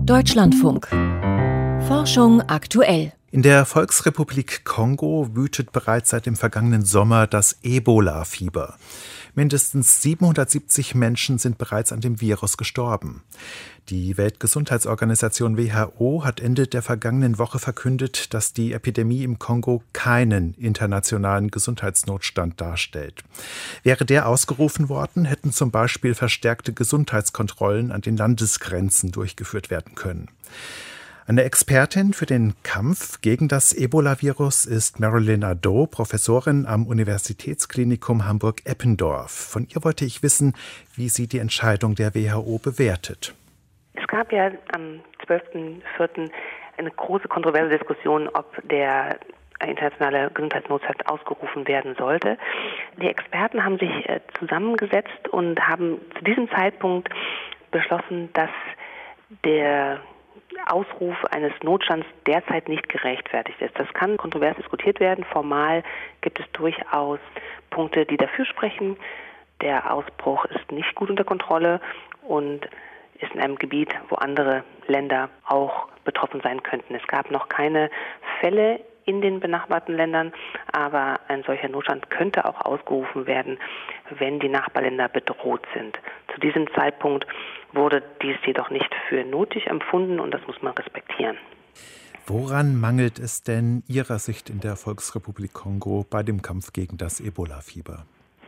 Deutschlandfunk. Forschung aktuell. In der Volksrepublik Kongo wütet bereits seit dem vergangenen Sommer das Ebola-Fieber. Mindestens 770 Menschen sind bereits an dem Virus gestorben. Die Weltgesundheitsorganisation WHO hat Ende der vergangenen Woche verkündet, dass die Epidemie im Kongo keinen internationalen Gesundheitsnotstand darstellt. Wäre der ausgerufen worden, hätten zum Beispiel verstärkte Gesundheitskontrollen an den Landesgrenzen durchgeführt werden können. Eine Expertin für den Kampf gegen das Ebola-Virus ist Marilyn Nadeau, Professorin am Universitätsklinikum Hamburg-Eppendorf. Von ihr wollte ich wissen, wie sie die Entscheidung der WHO bewertet. Es gab ja am 12.04. eine große kontroverse Diskussion, ob der internationale Gesundheitsnotstand ausgerufen werden sollte. Die Experten haben sich zusammengesetzt und haben zu diesem Zeitpunkt beschlossen, dass der Ausruf eines Notstands derzeit nicht gerechtfertigt ist. Das kann kontrovers diskutiert werden. Formal gibt es durchaus Punkte, die dafür sprechen. Der Ausbruch ist nicht gut unter Kontrolle und ist in einem Gebiet, wo andere Länder auch betroffen sein könnten. Es gab noch keine Fälle in den benachbarten Ländern, aber ein solcher Notstand könnte auch ausgerufen werden, wenn die Nachbarländer bedroht sind. Zu diesem Zeitpunkt wurde dies jedoch nicht für nötig empfunden und das muss man respektieren. Woran mangelt es denn Ihrer Sicht in der Volksrepublik Kongo bei dem Kampf gegen das Ebola-Fieber?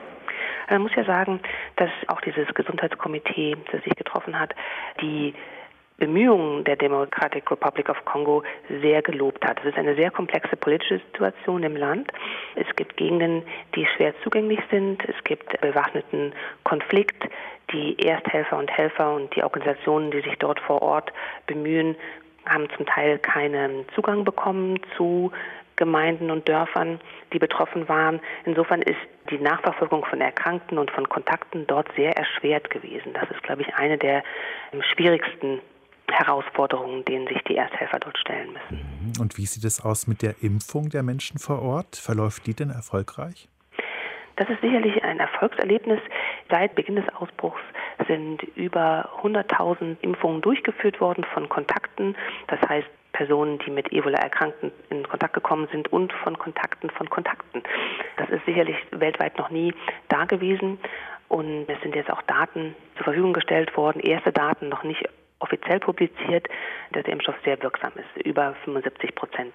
Man muss ja sagen, dass auch dieses Gesundheitskomitee, das sich getroffen hat, die Bemühungen der Democratic Republic of Congo sehr gelobt hat. Es ist eine sehr komplexe politische Situation im Land. Es gibt Gegenden, die schwer zugänglich sind. Es gibt bewaffneten Konflikt. Die Ersthelfer und Helfer und die Organisationen, die sich dort vor Ort bemühen, haben zum Teil keinen Zugang bekommen zu Gemeinden und Dörfern, die betroffen waren. Insofern ist die Nachverfolgung von Erkrankten und von Kontakten dort sehr erschwert gewesen. Das ist, glaube ich, eine der schwierigsten Herausforderungen, denen sich die Ersthelfer dort stellen müssen. Und wie sieht es aus mit der Impfung der Menschen vor Ort? Verläuft die denn erfolgreich? Das ist sicherlich ein Erfolgserlebnis. Seit Beginn des Ausbruchs sind über 100.000 Impfungen durchgeführt worden von Kontakten. Das heißt, Personen, die mit Ebola-Erkrankten in Kontakt gekommen sind und von Kontakten von Kontakten. Das ist sicherlich weltweit noch nie da gewesen. Und es sind jetzt auch Daten zur Verfügung gestellt worden, erste Daten noch nicht offiziell publiziert, dass der Impfstoff sehr wirksam ist, über 75%.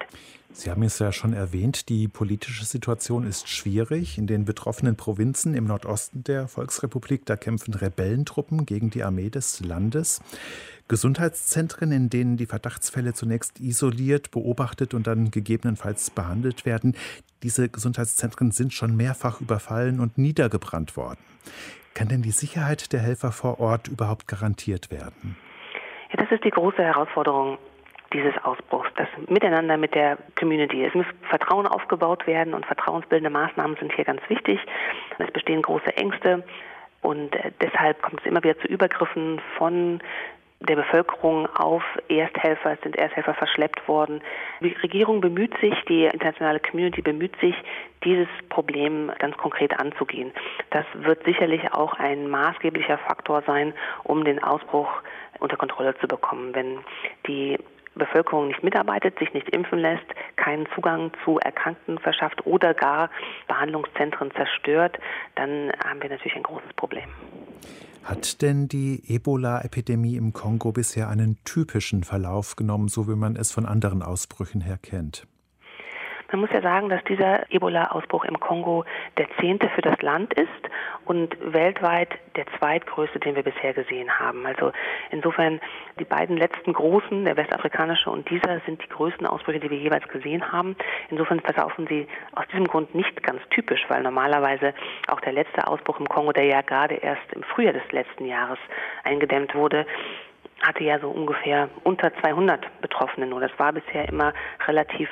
Sie haben es ja schon erwähnt, die politische Situation ist schwierig. In den betroffenen Provinzen im Nordosten der Volksrepublik, da kämpfen Rebellentruppen gegen die Armee des Landes. Gesundheitszentren, in denen die Verdachtsfälle zunächst isoliert, beobachtet und dann gegebenenfalls behandelt werden, diese Gesundheitszentren sind schon mehrfach überfallen und niedergebrannt worden. Kann denn die Sicherheit der Helfer vor Ort überhaupt garantiert werden? Ja, das ist die große Herausforderung dieses Ausbruchs, das Miteinander mit der Community. Es muss Vertrauen aufgebaut werden und vertrauensbildende Maßnahmen sind hier ganz wichtig. Es bestehen große Ängste und deshalb kommt es immer wieder zu Übergriffen von der Bevölkerung auf Ersthelfer. Es sind Ersthelfer verschleppt worden. Die Regierung bemüht sich, die internationale Community bemüht sich, dieses Problem ganz konkret anzugehen. Das wird sicherlich auch ein maßgeblicher Faktor sein, um den Ausbruch unter Kontrolle zu bekommen. Wenn die Bevölkerung nicht mitarbeitet, sich nicht impfen lässt, keinen Zugang zu Erkrankten verschafft oder gar Behandlungszentren zerstört, dann haben wir natürlich ein großes Problem. Hat denn die Ebola-Epidemie im Kongo bisher einen typischen Verlauf genommen, so wie man es von anderen Ausbrüchen her kennt? Man muss ja sagen, dass dieser Ebola-Ausbruch im Kongo der 10. für das Land ist und weltweit der zweitgrößte, den wir bisher gesehen haben. Also insofern die beiden letzten großen, der westafrikanische und dieser, sind die größten Ausbrüche, die wir jeweils gesehen haben. Insofern verlaufen sie aus diesem Grund nicht ganz typisch, weil normalerweise auch der letzte Ausbruch im Kongo, der ja gerade erst im Frühjahr des letzten Jahres eingedämmt wurde, hatte ja so ungefähr unter 200 Betroffene. Und das war bisher immer relativ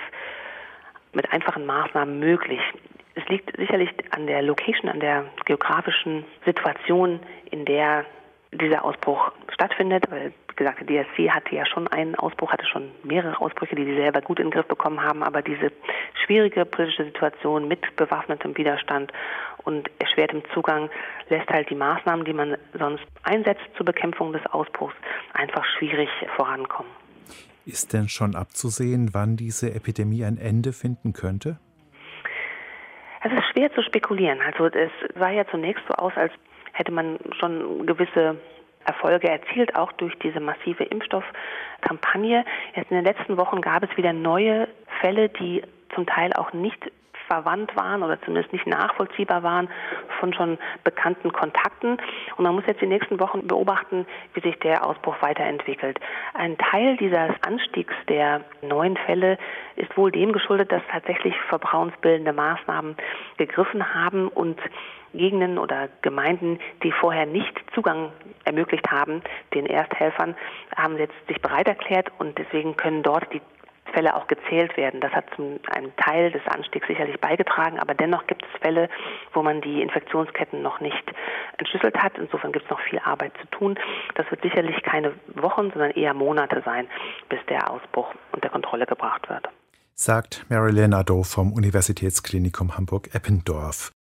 mit einfachen Maßnahmen möglich. Es liegt sicherlich an der Location, an der geografischen Situation, in der dieser Ausbruch stattfindet, weil, wie gesagt, die DRC hatte ja schon einen Ausbruch, hatte schon mehrere Ausbrüche, die sie selber gut in den Griff bekommen haben, aber diese schwierige politische Situation mit bewaffnetem Widerstand und erschwertem Zugang lässt halt die Maßnahmen, die man sonst einsetzt zur Bekämpfung des Ausbruchs, einfach schwierig vorankommen. Ist denn schon abzusehen, wann diese Epidemie ein Ende finden könnte? Es ist schwer zu spekulieren. Also es sah ja zunächst so aus, als hätte man schon gewisse Erfolge erzielt, auch durch diese massive Impfstoffkampagne. Jetzt in den letzten Wochen gab es wieder neue Fälle, die zum Teil auch nicht verwandt waren oder zumindest nicht nachvollziehbar waren von schon bekannten Kontakten. Und man muss jetzt die nächsten Wochen beobachten, wie sich der Ausbruch weiterentwickelt. Ein Teil dieses Anstiegs der neuen Fälle ist wohl dem geschuldet, dass tatsächlich vertrauensbildende Maßnahmen gegriffen haben und Gegenden oder Gemeinden, die vorher nicht Zugang ermöglicht haben, den Ersthelfern, haben jetzt sich bereit erklärt und deswegen können dort die Fälle auch gezählt werden. Das hat zum einen Teil des Anstiegs sicherlich beigetragen, aber dennoch gibt es Fälle, wo man die Infektionsketten noch nicht entschlüsselt hat. Insofern gibt es noch viel Arbeit zu tun. Das wird sicherlich keine Wochen, sondern eher Monate sein, bis der Ausbruch unter Kontrolle gebracht wird. Sagt Marilyn Nadeau vom Universitätsklinikum Hamburg-Eppendorf.